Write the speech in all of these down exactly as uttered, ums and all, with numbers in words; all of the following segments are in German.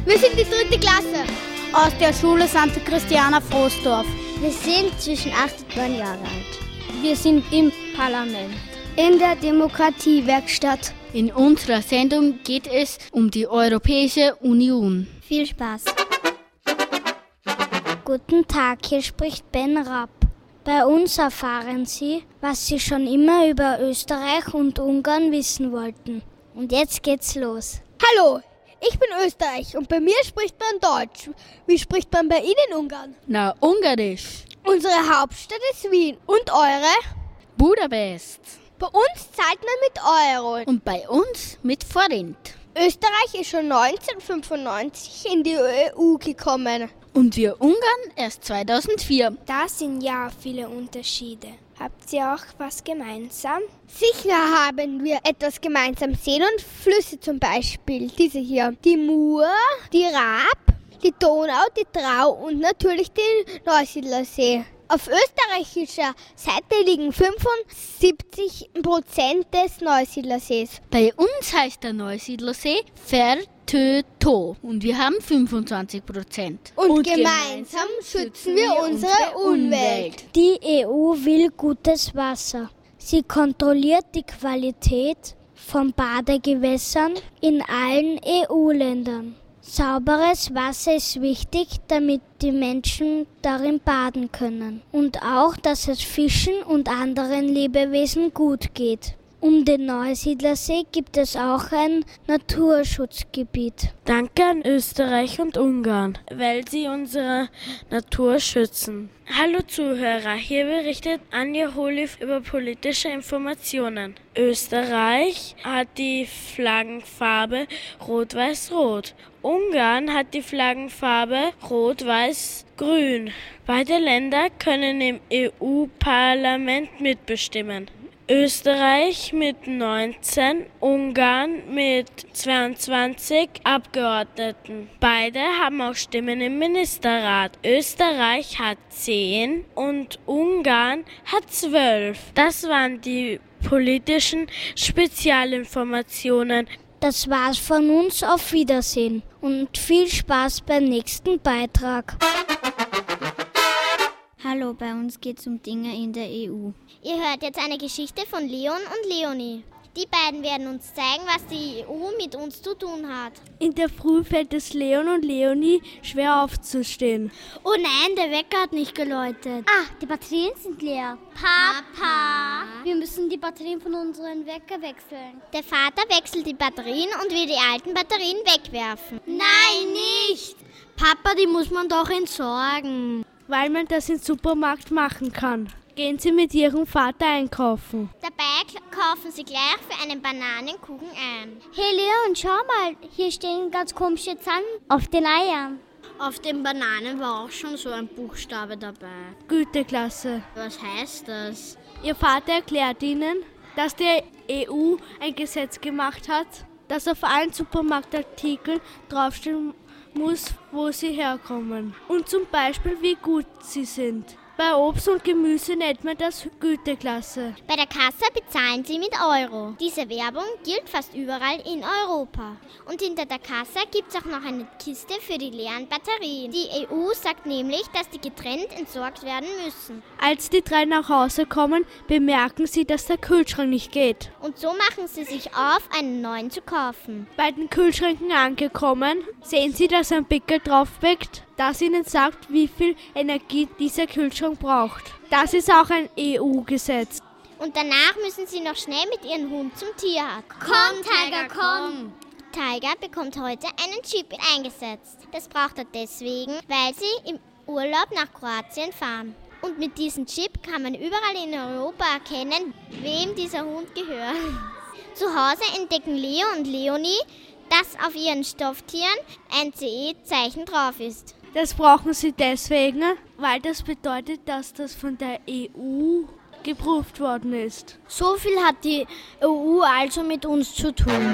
Wir sind die dritte Klasse. Aus der Schule Santa Christiana Frostdorf. Wir sind zwischen acht und neun Jahre alt. Wir sind im Parlament. In der Demokratiewerkstatt. In unserer Sendung geht es um die Europäische Union. Viel Spaß. Guten Tag, hier spricht Ben Rapp. Bei uns erfahren Sie, was Sie schon immer über Österreich und Ungarn wissen wollten. Und jetzt geht's los. Hallo, ich bin Österreich und bei mir spricht man Deutsch. Wie spricht man bei Ihnen Ungarn? Na, Ungarisch. Unsere Hauptstadt ist Wien. Und eure? Budapest. Bei uns zahlt man mit Euro. Und bei uns mit Forint. Österreich ist schon neunzehnhundertfünfundneunzig in die E U gekommen. Und wir Ungarn erst zweitausendvier. Da sind ja viele Unterschiede. Habt ihr auch was gemeinsam? Sicher haben wir etwas gemeinsam. Seen und Flüsse zum Beispiel. Diese hier. Die Mur, die Raab, die Donau, die Drau und natürlich den Neusiedlersee. Auf österreichischer Seite liegen fünfundsiebzig Prozent des Neusiedlersees. Bei uns heißt der Neusiedlersee Vertöto und wir haben fünfundzwanzig Prozent. Und, und gemeinsam schützen wir unsere Umwelt. Die E U will gutes Wasser. Sie kontrolliert die Qualität von Badegewässern in allen E U-Ländern. Sauberes Wasser ist wichtig, damit die Menschen darin baden können. Und auch, dass es Fischen und anderen Lebewesen gut geht. Um den Neusiedlersee gibt es auch ein Naturschutzgebiet. Danke an Österreich und Ungarn, weil sie unsere Natur schützen. Hallo Zuhörer, hier berichtet Anja Holiv über politische Informationen. Österreich hat die Flaggenfarbe Rot-Weiß-Rot. Ungarn hat die Flaggenfarbe Rot-Weiß-Grün. Beide Länder können im E U-Parlament mitbestimmen. Österreich mit neunzehn, Ungarn mit zweiundzwanzig Abgeordneten. Beide haben auch Stimmen im Ministerrat. Österreich hat zehn und Ungarn hat zwölf. Das waren die politischen Spezialinformationen. Das war's von uns, auf Wiedersehen und viel Spaß beim nächsten Beitrag. Hallo, bei uns geht's um Dinge in der E U. Ihr hört jetzt eine Geschichte von Leon und Leonie. Die beiden werden uns zeigen, was die E U mit uns zu tun hat. In der Früh fällt es Leon und Leonie schwer aufzustehen. Oh nein, der Wecker hat nicht geläutet. Ah, die Batterien sind leer. Papa, wir müssen die Batterien von unserem Wecker wechseln. Der Vater wechselt die Batterien und will die alten Batterien wegwerfen. Nein, nicht! Papa, die muss man doch entsorgen. Weil man das im Supermarkt machen kann. Gehen Sie mit Ihrem Vater einkaufen. Dabei kaufen Sie gleich für einen Bananenkuchen ein. Hey Leon, schau mal, hier stehen ganz komische Zahlen auf den Eiern. Auf den Bananen war auch schon so ein Buchstabe dabei. Güteklasse. Was heißt das? Ihr Vater erklärt Ihnen, dass die E U ein Gesetz gemacht hat, das auf allen Supermarktartikeln draufstehen muss, wo sie herkommen und zum Beispiel, wie gut sie sind. Bei Obst und Gemüse nennt man das Güteklasse. Bei der Kasse bezahlen Sie mit Euro. Diese Werbung gilt fast überall in Europa. Und hinter der Kasse gibt es auch noch eine Kiste für die leeren Batterien. Die E U sagt nämlich, dass die getrennt entsorgt werden müssen. Als die drei nach Hause kommen, bemerken sie, dass der Kühlschrank nicht geht. Und so machen sie sich auf, einen neuen zu kaufen. Bei den Kühlschränken angekommen, sehen sie, dass ein Pickel draufblickt, das ihnen sagt, wie viel Energie dieser Kühlschrank braucht. Das ist auch ein E U-Gesetz. Und danach müssen sie noch schnell mit ihrem Hund zum Tierarzt. Komm, Tiger, komm! Tiger bekommt heute einen Chip eingesetzt. Das braucht er deswegen, weil sie im Urlaub nach Kroatien fahren. Und mit diesem Chip kann man überall in Europa erkennen, wem dieser Hund gehört. Zu Hause entdecken Leo und Leonie, dass auf ihren Stofftieren ein C E-Zeichen drauf ist. Das brauchen sie deswegen, weil das bedeutet, dass das von der E U geprüft worden ist. So viel hat die E U also mit uns zu tun.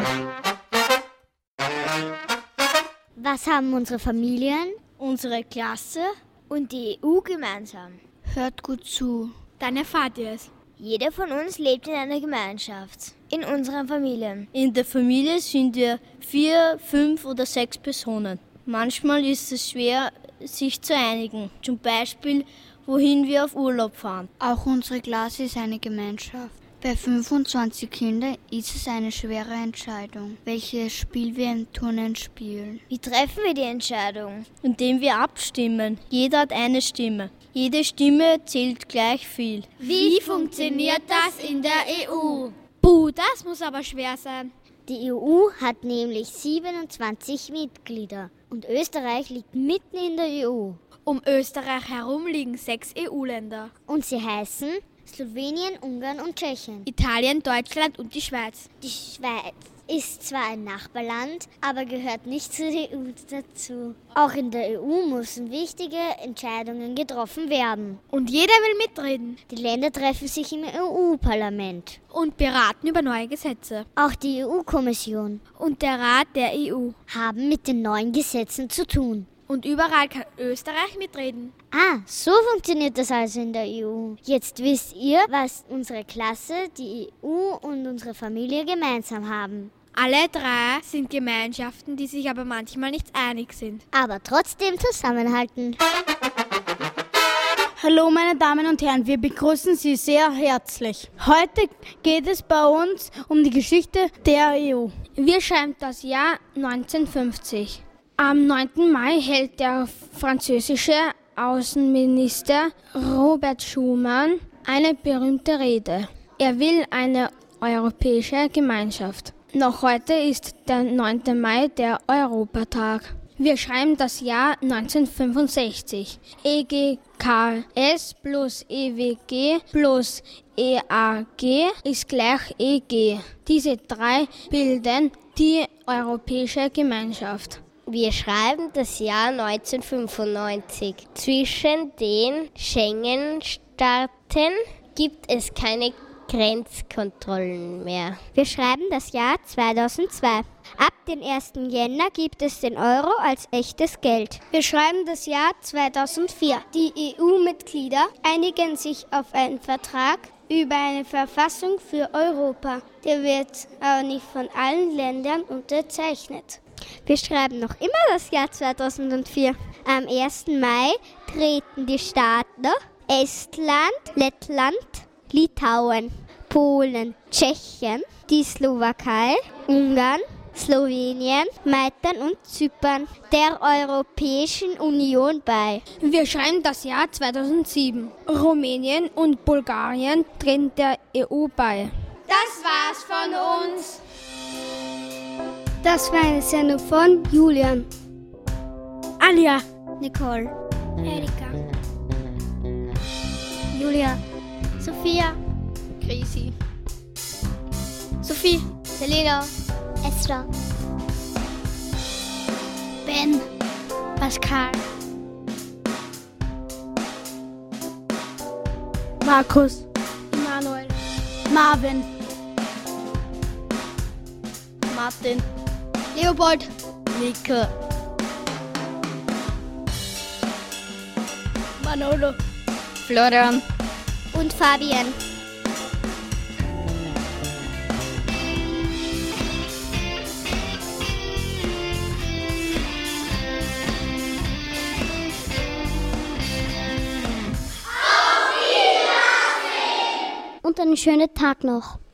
Was haben unsere Familien, unsere Klasse und die E U gemeinsam? Hört gut zu. Dann erfahrt ihr es. Jeder von uns lebt in einer Gemeinschaft. In unseren Familien. In der Familie sind wir vier, fünf oder sechs Personen. Manchmal ist es schwer, sich zu einigen. Zum Beispiel, wohin wir auf Urlaub fahren. Auch unsere Klasse ist eine Gemeinschaft. Bei fünfundzwanzig Kindern ist es eine schwere Entscheidung, welches Spiel wir im Turnen spielen. Wie treffen wir die Entscheidung? Indem wir abstimmen. Jeder hat eine Stimme. Jede Stimme zählt gleich viel. Wie funktioniert das in der E U? Puh, das muss aber schwer sein. Die E U hat nämlich siebenundzwanzig Mitglieder und Österreich liegt mitten in der E U. Um Österreich herum liegen sechs E U-Länder. Und sie heißen Slowenien, Ungarn und Tschechien. Italien, Deutschland und die Schweiz. Die Schweiz ist zwar ein Nachbarland, aber gehört nicht zur E U dazu. Auch in der E U müssen wichtige Entscheidungen getroffen werden. Und jeder will mitreden. Die Länder treffen sich im E U-Parlament. Und beraten über neue Gesetze. Auch die E U-Kommission und der Rat der E U haben mit den neuen Gesetzen zu tun. Und überall kann Österreich mitreden. Ah, so funktioniert das also in der E U. Jetzt wisst ihr, was unsere Klasse, die E U und unsere Familie gemeinsam haben. Alle drei sind Gemeinschaften, die sich aber manchmal nicht einig sind. Aber trotzdem zusammenhalten. Hallo meine Damen und Herren, wir begrüßen Sie sehr herzlich. Heute geht es bei uns um die Geschichte der E U. Wir schreiben das Jahr neunzehnhundertfünfzig. Am neunten Mai hält der französische Außenminister Robert Schuman eine berühmte Rede. Er will eine europäische Gemeinschaft. Noch heute ist der neunte Mai der Europatag. Wir schreiben das Jahr neunzehnhundertfünfundsechzig. E G K S plus E W G plus E A G ist gleich E G. Diese drei bilden die Europäische Gemeinschaft. Wir schreiben das Jahr neunzehnhundertfünfundneunzig. Zwischen den Schengen-Staaten gibt es keine Grenzkontrollen mehr. Wir schreiben das Jahr zweitausendzwei. Ab dem ersten Jänner gibt es den Euro als echtes Geld. Wir schreiben das Jahr zweitausendvier. Die E U-Mitglieder einigen sich auf einen Vertrag über eine Verfassung für Europa. Der wird aber nicht von allen Ländern unterzeichnet. Wir schreiben noch immer das Jahr zweitausendvier. Am ersten Mai treten die Staaten Estland, Lettland, Litauen, Polen, Tschechien, die Slowakei, Ungarn, Slowenien, Malta und Zypern der Europäischen Union bei. Wir schreiben das Jahr zweitausendsieben. Rumänien und Bulgarien treten der E U bei. Das war's von uns. Das war eine Sendung von Julian, Anja, Nicole, Erika, Julia, Sophia, Grisi, Sophie, Selena, Esra, Ben, Pascal, Markus, Manuel, Marvin, Martin, Leopold, Nicke, Manolo, Florian, und Fabian. Und einen schönen Tag noch.